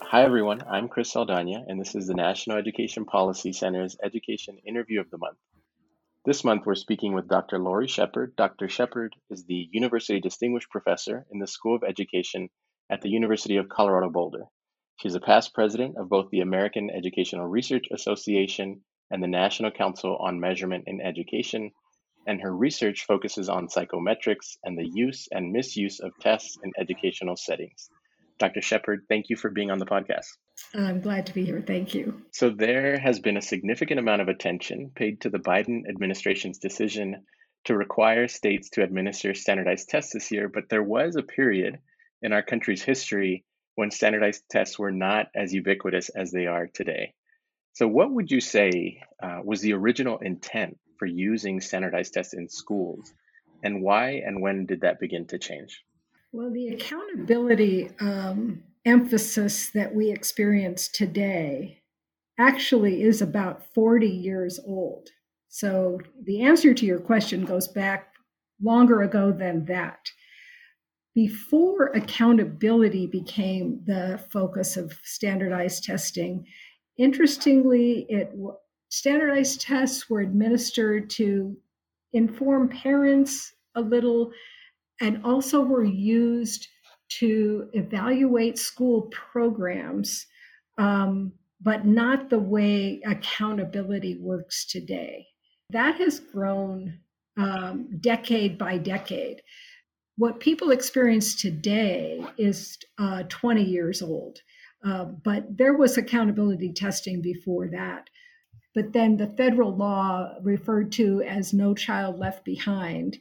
Hi, everyone. I'm Chris Saldana, and this is the National Education Policy Center's Education Interview of the Month. This month, we're speaking with Dr. Lori Shepard. Dr. Shepard is the University Distinguished Professor in the School of Education at the University of Colorado Boulder. She's a past president of both the American Educational Research Association and the National Council on Measurement in Education, and her research focuses on psychometrics and the use and misuse of tests in educational settings. Dr. Shepard, thank you for being on the podcast. I'm glad to be here. Thank you. So, there has been a significant amount of attention paid to the Biden administration's decision to require states to administer standardized tests this year, but there was a period in our country's history when standardized tests were not as ubiquitous as they are today. So, what would you say was the original intent for using standardized tests in schools, and why and when did that begin to change? Well, the accountability emphasis that we experience today actually is about 40 years old. So the answer to your question goes back longer ago than that. Before accountability became the focus of standardized testing, interestingly, standardized tests were administered to inform parents a little and also were used to evaluate school programs, but not the way accountability works today. That has grown decade by decade. What people experience today is 20 years old, but there was accountability testing before that. But then the federal law referred to as No Child Left Behind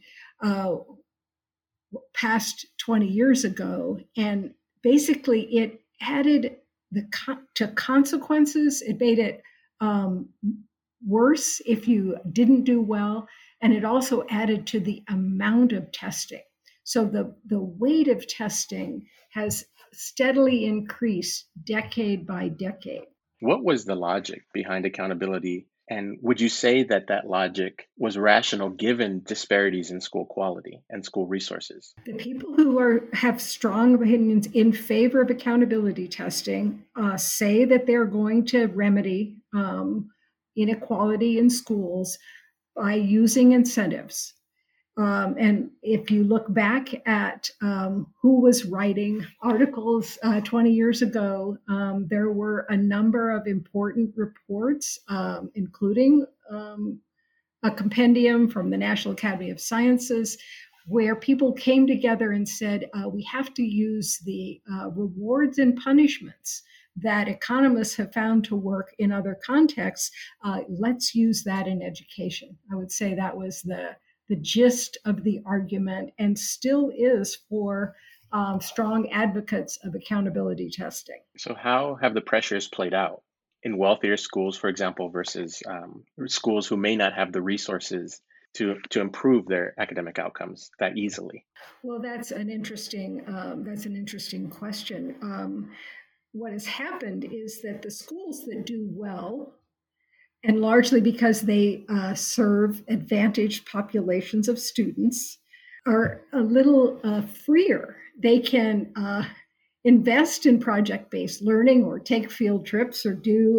passed 20 years ago, and basically it added to consequences. It made it worse if you didn't do well, and it also added to the amount of testing. So the weight of testing has steadily increased decade by decade. What was the logic behind accountability? And would you say that that logic was rational given disparities in school quality and school resources? The people who have strong opinions in favor of accountability testing say that they're going to remedy inequality in schools by using incentives. And if you look back at who was writing articles 20 years ago, there were a number of important reports, including a compendium from the National Academy of Sciences, where people came together and said, we have to use the rewards and punishments that economists have found to work in other contexts. Let's use that in education. I would say that was the gist of the argument, and still is for strong advocates of accountability testing. So, how have the pressures played out in wealthier schools, for example, versus schools who may not have the resources to improve their academic outcomes that easily? Well, that's an interesting question. What has happened is that the schools that do well, and largely because they serve advantaged populations of students, are a little freer. They can invest in project-based learning or take field trips or do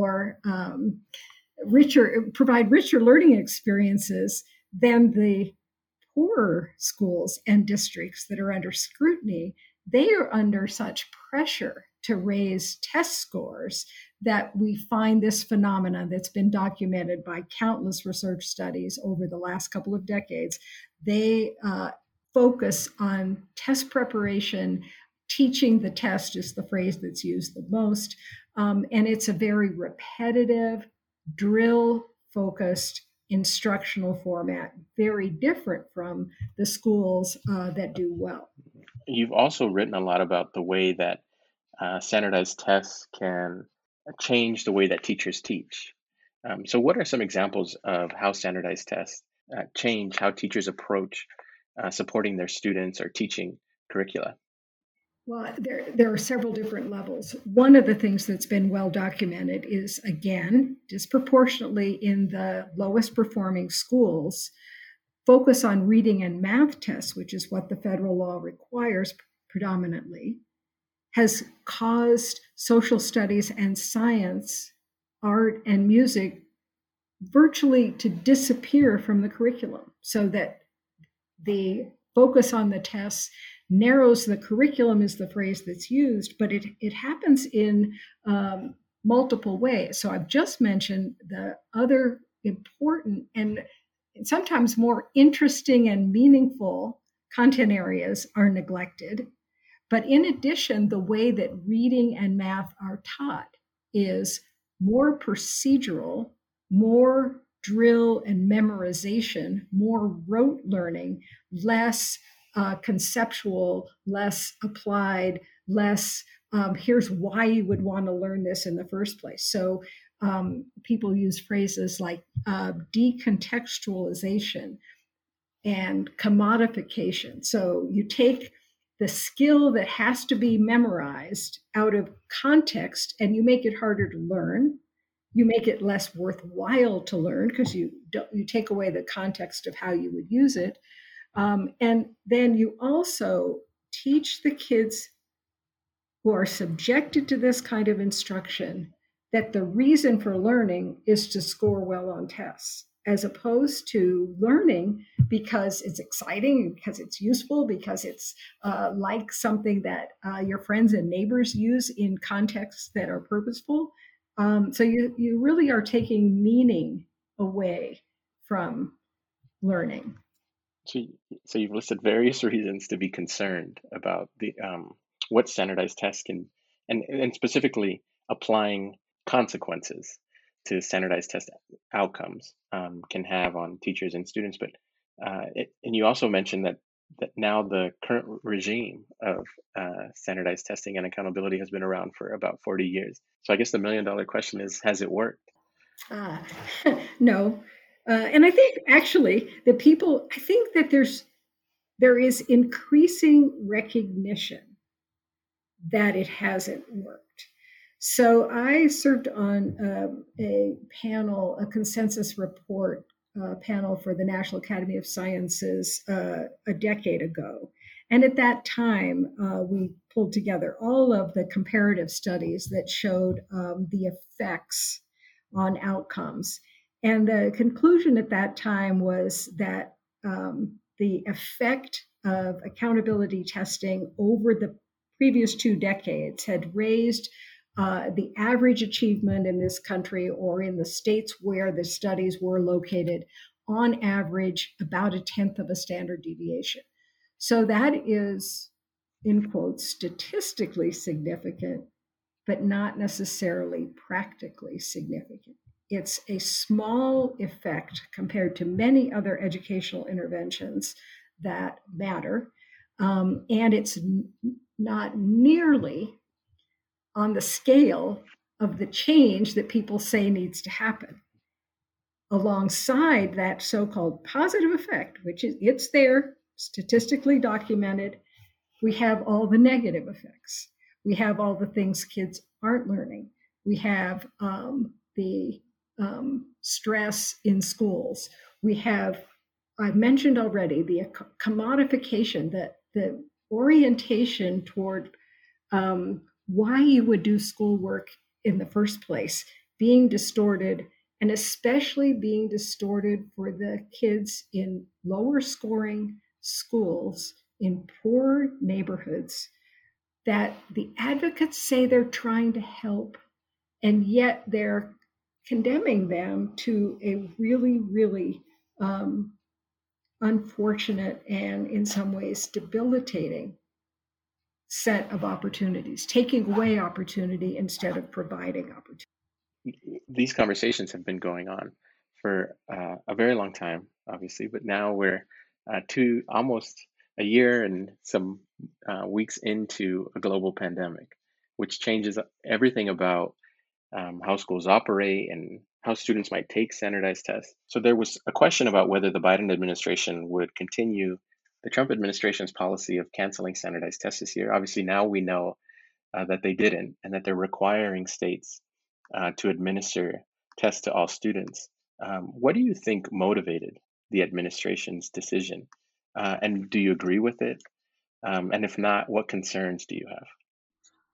provide richer learning experiences than the poorer schools and districts that are under scrutiny. They are under such pressure to raise test scores that we find this phenomenon that's been documented by countless research studies over the last couple of decades. They focus on test preparation. Teaching the test is the phrase that's used the most. And it's a very repetitive, drill-focused instructional format, very different from the schools that do well. You've also written a lot about the way that standardized tests can change the way that teachers teach. So, what are some examples of how standardized tests change how teachers approach supporting their students or teaching curricula? Well, there are several different levels. One of the things that's been well documented is, again, disproportionately in the lowest performing schools, focus on reading and math tests, which is what the federal law requires predominantly. has caused social studies and science, art and music virtually to disappear from the curriculum, so that the focus on the tests narrows the curriculum is the phrase that's used, but it happens in multiple ways. So I've just mentioned the other important and sometimes more interesting and meaningful content areas are neglected. But in addition, the way that reading and math are taught is more procedural, more drill and memorization, more rote learning, less conceptual, less applied, less here's why you would want to learn this in the first place. So people use phrases like decontextualization and commodification. So you take the skill that has to be memorized out of context and you make it harder to learn. You make it less worthwhile to learn because you take away the context of how you would use it. And then you also teach the kids who are subjected to this kind of instruction that the reason for learning is to score well on tests, as opposed to learning because it's exciting, because it's useful, because it's like something that your friends and neighbors use in contexts that are purposeful. So you really are taking meaning away from learning. So, so you've listed various reasons to be concerned about the what standardized tests can, and specifically applying consequences to standardized test outcomes can have on teachers and students. But and you also mentioned that now the current regime of standardized testing and accountability has been around for about 40 years. So I guess the $1 million question is, has it worked? Ah, no. And I think actually I think that there is increasing recognition that it hasn't worked. So I served on a consensus report panel for the National Academy of Sciences a decade ago. And at that time, we pulled together all of the comparative studies that showed the effects on outcomes. And the conclusion at that time was that the effect of accountability testing over the previous 2 decades had raised the average achievement in this country or in the states where the studies were located on average about 1/10 of a standard deviation. So that is, in quotes, statistically significant, but not necessarily practically significant. It's a small effect compared to many other educational interventions that matter. And it's not nearly on the scale of the change that people say needs to happen. Alongside that so-called positive effect, which is it's there, statistically documented, we have all the negative effects. We have all the things kids aren't learning. We have the stress in schools. We have, I've mentioned already, the commodification, the orientation toward why you would do schoolwork in the first place being distorted, and especially being distorted for the kids in lower scoring schools in poor neighborhoods that the advocates say they're trying to help, and yet they're condemning them to a really, really unfortunate and in some ways debilitating set of opportunities, taking away opportunity instead of providing opportunity. These conversations have been going on for a very long time, obviously, but now we're almost a year and some weeks into a global pandemic, which changes everything about how schools operate and how students might take standardized tests. So there was a question about whether the Biden administration would continue the Trump administration's policy of canceling standardized tests this year. Obviously, now we know that they didn't, and that they're requiring states to administer tests to all students. What do you think motivated the administration's decision? And do you agree with it? And if not, what concerns do you have?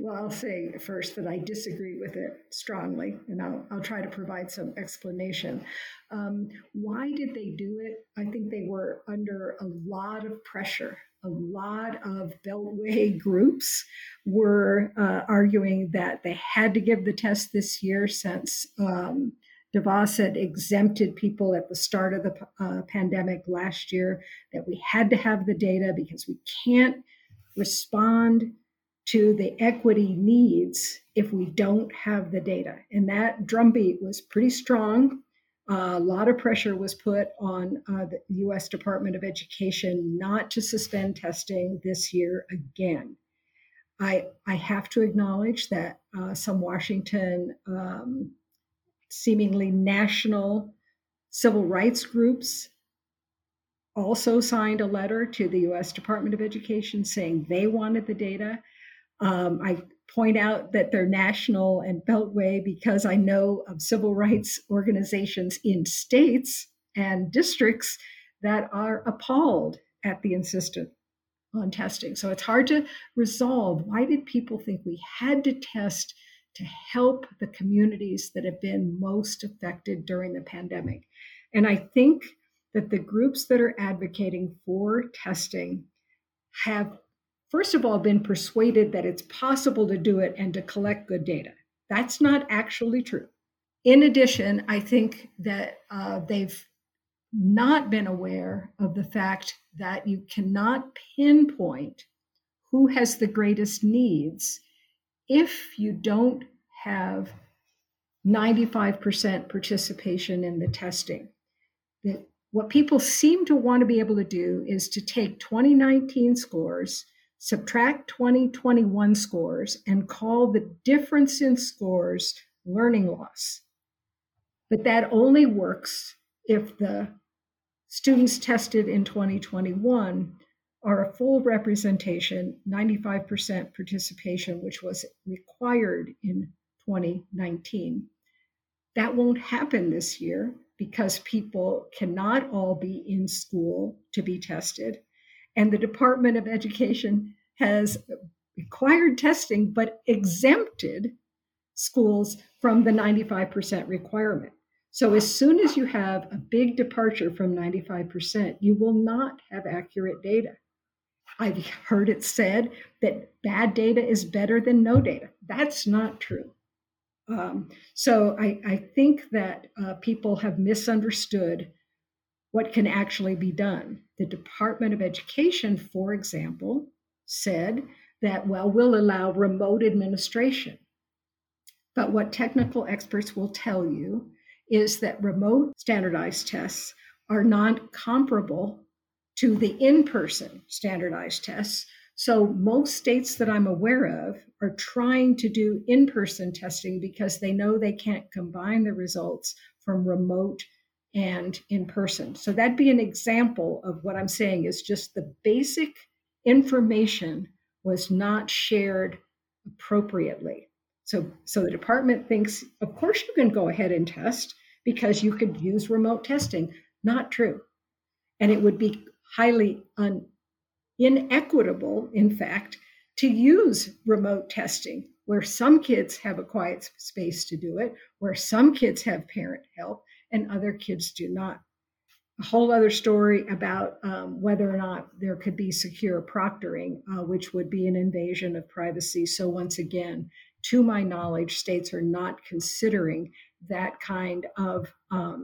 Well, I'll say first that I disagree with it strongly, and I'll try to provide some explanation. Why did they do it? I think they were under a lot of pressure. A lot of Beltway groups were arguing that they had to give the test this year since DeVos had exempted people at the start of the pandemic last year, that we had to have the data because we can't respond to the equity needs if we don't have the data. And that drumbeat was pretty strong. A lot of pressure was put on the US Department of Education not to suspend testing this year again. I have to acknowledge that some Washington, seemingly national civil rights groups also signed a letter to the US Department of Education saying they wanted the data. I point out that they're national and Beltway because I know of civil rights organizations in states and districts that are appalled at the insistence on testing. So it's hard to resolve. Why did people think we had to test to help the communities that have been most affected during the pandemic? And I think that the groups that are advocating for testing have, first of all, been persuaded that it's possible to do it and to collect good data. That's not actually true. In addition, I think that they've not been aware of the fact that you cannot pinpoint who has the greatest needs if you don't have 95% participation in the testing. What people seem to want to be able to do is to take 2019 scores, subtract 2021 scores, and call the difference in scores learning loss. But that only works if the students tested in 2021 are a full representation, 95% participation, which was required in 2019. That won't happen this year because people cannot all be in school to be tested. And the Department of Education has required testing, but exempted schools from the 95% requirement. So as soon as you have a big departure from 95%, you will not have accurate data. I've heard it said that bad data is better than no data. That's not true. So I think that people have misunderstood what can actually be done. The Department of Education, for example, said that, well, we'll allow remote administration. But what technical experts will tell you is that remote standardized tests are not comparable to the in-person standardized tests. So most states that I'm aware of are trying to do in-person testing because they know they can't combine the results from remote and in-person. So that'd be an example of what I'm saying is just the basic information was not shared appropriately. So the department thinks, of course you can go ahead and test because you could use remote testing. Not true. And it would be highly inequitable, in fact, to use remote testing where some kids have a quiet space to do it, where some kids have parent help and other kids do not. A whole other story about whether or not there could be secure proctoring, which would be an invasion of privacy. So once again, to my knowledge, states are not considering that kind of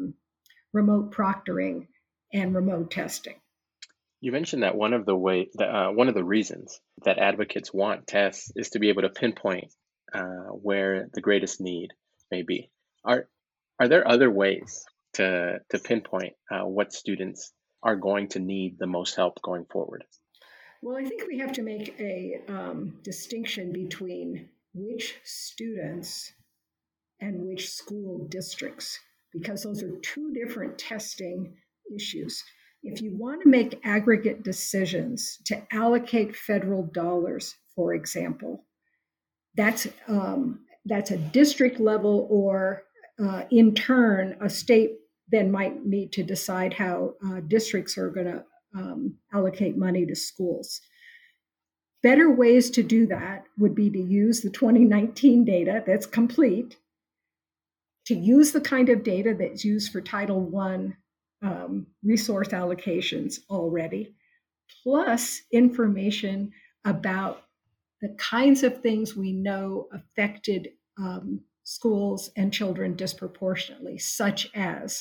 remote proctoring and remote testing. You mentioned that one of the reasons that advocates want tests is to be able to pinpoint where the greatest need may be. Are there other ways to pinpoint what students are going to need the most help going forward? Well, I think we have to make a distinction between which students and which school districts, because those are two different testing issues. If you want to make aggregate decisions to allocate federal dollars, for example, that's a district level, or in turn, a state then might need to decide how districts are going to allocate money to schools. Better ways to do that would be to use the 2019 data that's complete, to use the kind of data that's used for Title I resource allocations already, plus information about the kinds of things we know affected schools and children disproportionately, such as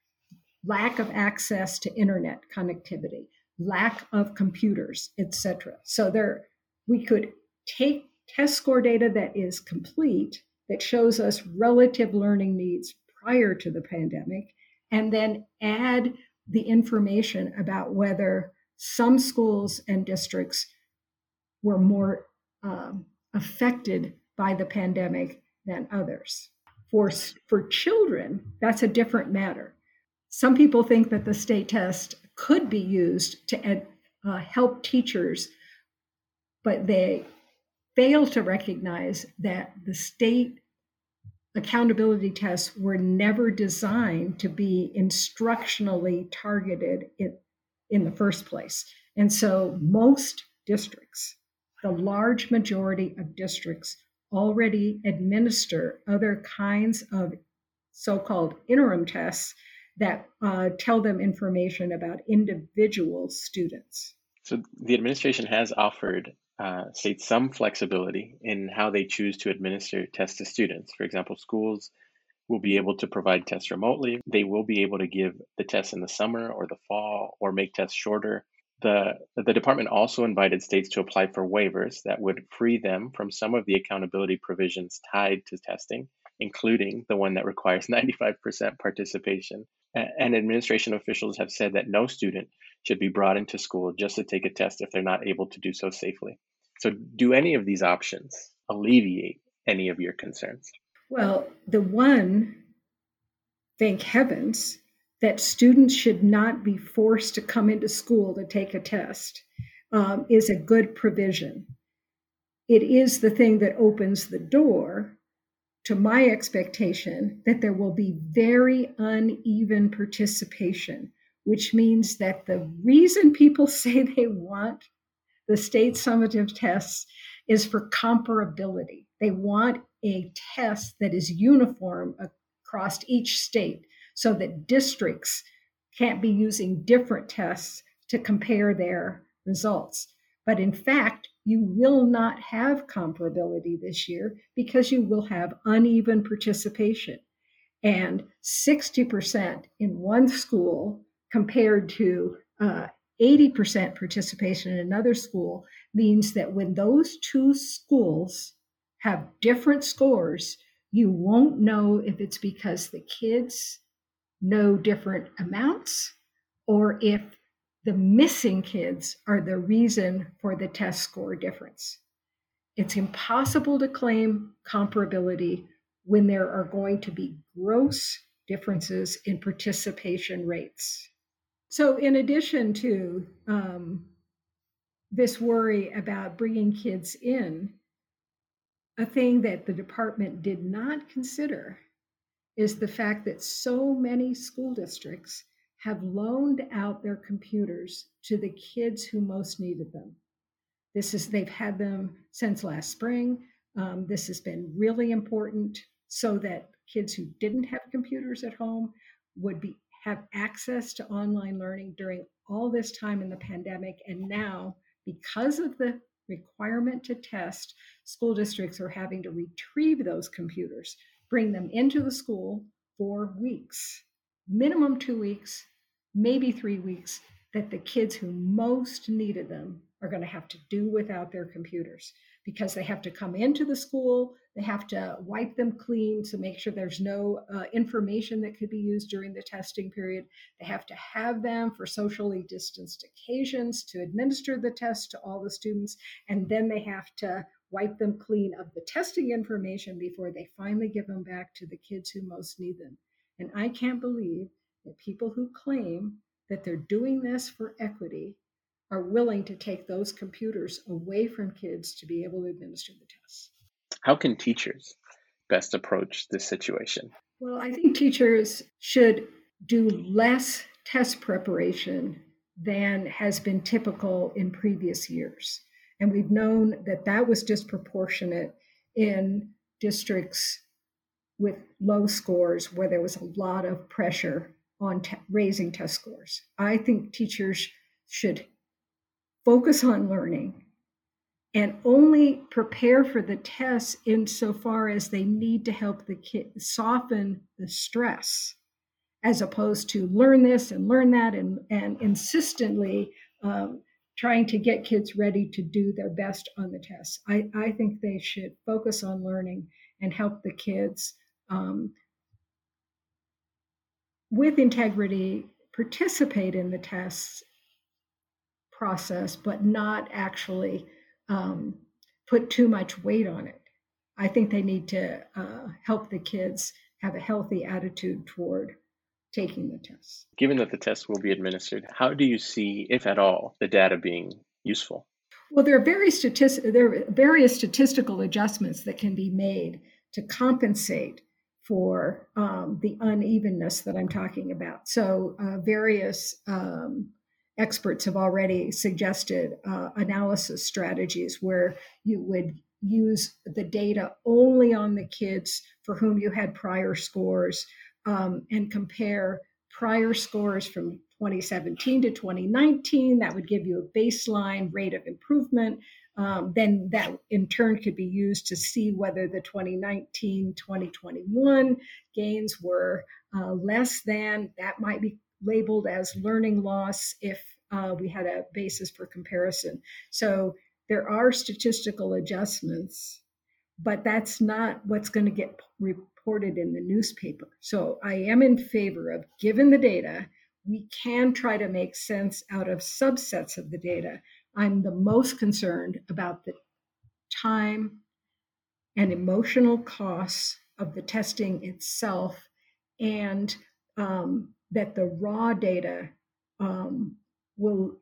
lack of access to internet connectivity, lack of computers, etc. So we could take test score data that is complete, that shows us relative learning needs prior to the pandemic, and then add the information about whether some schools and districts were more affected by the pandemic than others. For children, that's a different matter. Some people think that the state test could be used to help teachers, but they fail to recognize that the state accountability tests were never designed to be instructionally targeted in the first place. And so most districts, the large majority of districts, already administer other kinds of so-called interim tests that tell them information about individual students. So the administration has offered states some flexibility in how they choose to administer tests to students. For example, schools will be able to provide tests remotely. They will be able to give the tests in the summer or the fall or make tests shorter. The department also invited states to apply for waivers that would free them from some of the accountability provisions tied to testing, including the one that requires 95% participation. And administration officials have said that no student should be brought into school just to take a test if they're not able to do so safely. So do any of these options alleviate any of your concerns? Well, the one, thank heavens, that students should not be forced to come into school to take a test is a good provision. It is the thing that opens the door to my expectation that there will be very uneven participation, which means that the reason people say they want the state summative tests is for comparability. They want a test that is uniform across each state so that districts can't be using different tests to compare their results. But in fact, you will not have comparability this year because you will have uneven participation. And 60% in one school compared to 80% participation in another school means that when those two schools have different scores, you won't know if it's because the kids know different amounts or if the missing kids are the reason for the test score difference. It's impossible to claim comparability when there are going to be gross differences in participation rates. So in addition to this worry about bringing kids in, a thing that the department did not consider is the fact that so many school districts have loaned out their computers to the kids who most needed them. They've had them since last spring. This has been really important so that kids who didn't have computers at home would have access to online learning during all this time in the pandemic. And now, because of the requirement to test, school districts are having to retrieve those computers, bring them into the school for weeks, minimum 2 weeks, maybe 3 weeks, that the kids who most needed them are going to have to do without their computers because they have to come into the school, they have to wipe them clean to make sure there's no information that could be used during the testing period. They have to have them for socially distanced occasions to administer the test to all the students, and then they have to wipe them clean of the testing information before they finally give them back to the kids who most need them. And I can't believe that people who claim that they're doing this for equity are willing to take those computers away from kids to be able to administer the tests. How can teachers best approach this situation? Well, I think teachers should do less test preparation than has been typical in previous years. And we've known that that was disproportionate in districts with low scores where there was a lot of pressure on raising test scores. I think teachers should focus on learning and only prepare for the tests insofar as they need to help the kid soften the stress, as opposed to learn this and learn that and insistently trying to get kids ready to do their best on the tests. I think they should focus on learning and help the kids with integrity participate in the tests process, but not actually put too much weight on it. I think they need to help the kids have a healthy attitude toward taking the tests. Given that the test will be administered, how do you see, if at all, the data being useful? Well, there are various statistical adjustments that can be made to compensate for the unevenness that I'm talking about. So various experts have already suggested analysis strategies where you would use the data only on the kids for whom you had prior scores and compare prior scores from 2017 to 2019. That would give you a baseline rate of improvement. Then that in turn could be used to see whether the 2019-2021 gains were less than. That might be labeled as learning loss if we had a basis for comparison. So there are statistical adjustments, but that's not what's going to get reported in the newspaper. So I am in favor of, given the data, we can try to make sense out of subsets of the data. I'm the most concerned about the time and emotional costs of the testing itself, and that the raw data will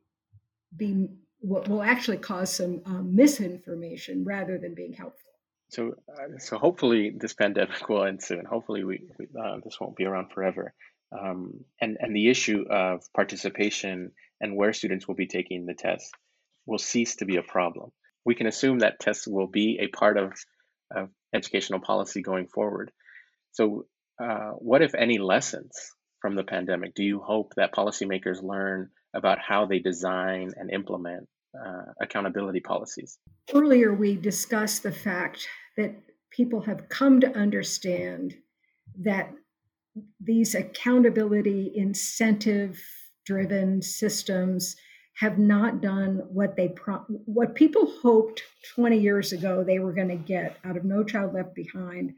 actually cause some misinformation rather than being helpful. So hopefully this pandemic will end soon. Hopefully this won't be around forever. And the issue of participation and where students will be taking the test will cease to be a problem. We can assume that tests will be a part of educational policy going forward. So what, if any, lessons from the pandemic do you hope that policymakers learn about how they design and implement accountability policies? Earlier, we discussed the fact that people have come to understand that these accountability incentive-driven systems have not done what people hoped 20 years ago they were going to get out of No Child Left Behind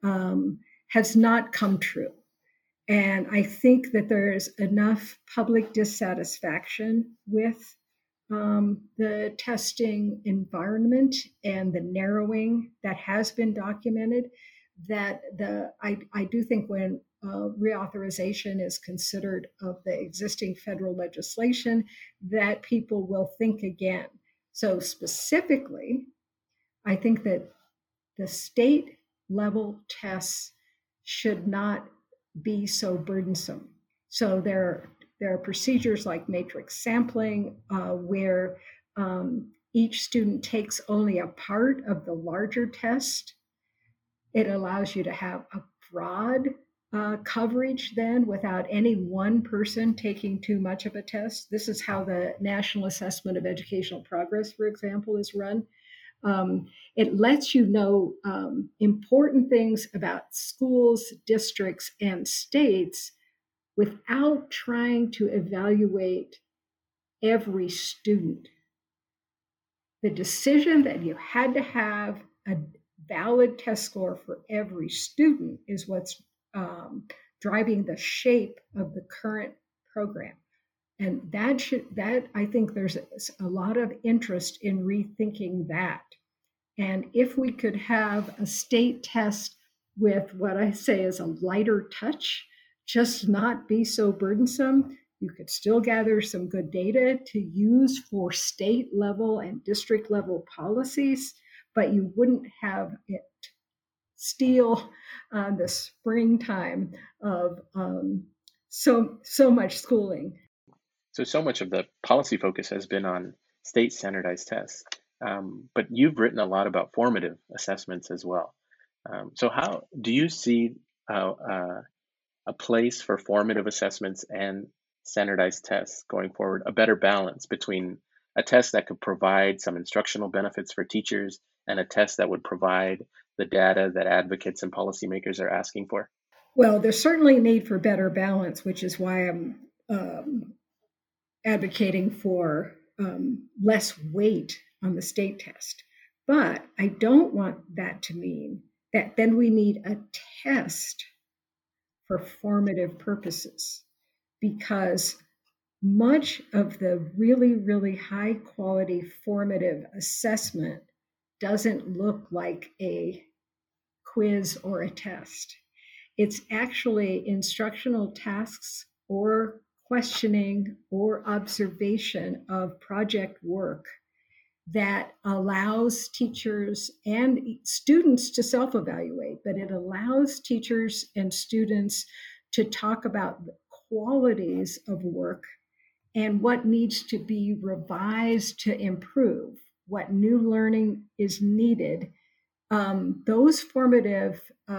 has not come true. And I think that there's enough public dissatisfaction with the testing environment and the narrowing that has been documented that I do think when reauthorization is considered of the existing federal legislation, that people will think again. So specifically, I think that the state level tests should not be so burdensome. So there are procedures like matrix sampling where each student takes only a part of the larger test. It allows you to have a broad coverage then without any one person taking too much of a test. This is how the National Assessment of Educational Progress, for example, is run. It lets you know important things about schools, districts, and states without trying to evaluate every student. The decision that you had to have a valid test score for every student is what's driving the shape of the current program. And that I think there's a lot of interest in rethinking that. And if we could have a state test with what I say is a lighter touch, just not be so burdensome, you could still gather some good data to use for state level and district level policies, but you wouldn't have it steal the springtime of so much schooling. So much of the policy focus has been on state standardized tests. But you've written a lot about formative assessments as well. So how do you see a place for formative assessments and standardized tests going forward, a better balance between a test that could provide some instructional benefits for teachers and a test that would provide the data that advocates and policymakers are asking for? Well, there's certainly a need for better balance, which is why I'm advocating for less weight on the state test. But I don't want that to mean that then we need a test for formative purposes, because much of the really, really high quality formative assessment doesn't look like a quiz or a test. It's actually instructional tasks or questioning or observation of project work that allows teachers and students to self evaluate, but it allows teachers and students to talk about the qualities of work and what needs to be revised to improve, what new learning is needed. Those formative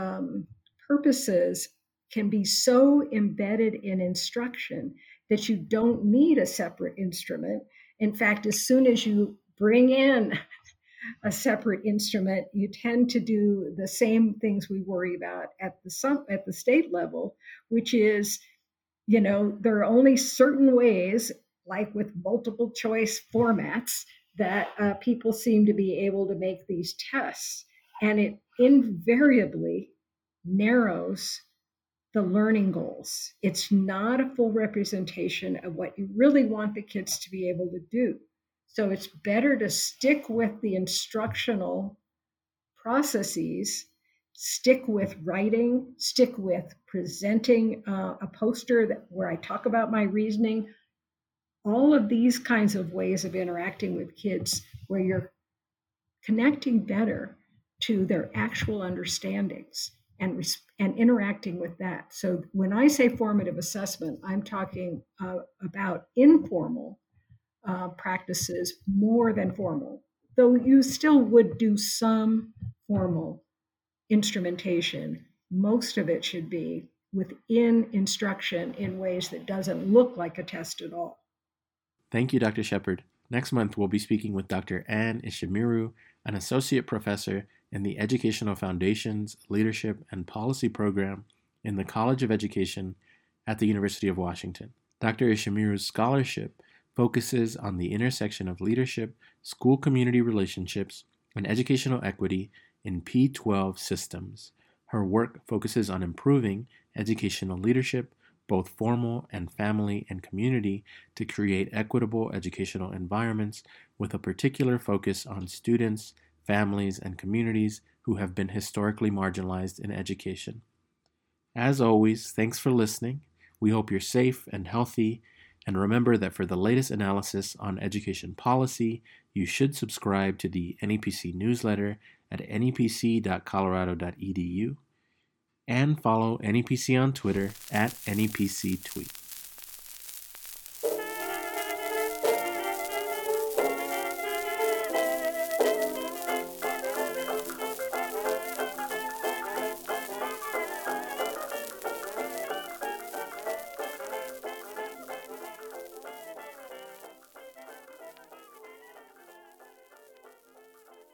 purposes can be so embedded in instruction that you don't need a separate instrument. In fact, as soon as you bring in a separate instrument, you tend to do the same things we worry about at the state level, which is, there are only certain ways, like with multiple choice formats, that people seem to be able to make these tests. And it invariably narrows the learning goals. It's not a full representation of what you really want the kids to be able to do. So it's better to stick with the instructional processes, stick with writing, stick with presenting a poster where I talk about my reasoning, all of these kinds of ways of interacting with kids where you're connecting better to their actual understandings and interacting with that. So when I say formative assessment, I'm talking about informal practices more than formal, though you still would do some formal instrumentation. Most of it should be within instruction in ways that doesn't look like a test at all. Thank you, Dr. Shepard. Next month, we'll be speaking with Dr. Ann Ishimiru, an associate professor in the Educational Foundations, Leadership, and Policy program in the College of Education at the University of Washington. Dr. Ishimiru's scholarship focuses on the intersection of leadership, school-community relationships, and educational equity in P-12 systems. Her work focuses on improving educational leadership, both formal and family and community, to create equitable educational environments with a particular focus on students, families, and communities who have been historically marginalized in education. As always, thanks for listening. We hope you're safe and healthy, and remember that for the latest analysis on education policy, you should subscribe to the NEPC newsletter at nepc.colorado.edu and follow NEPC on Twitter at NEPC Tweet.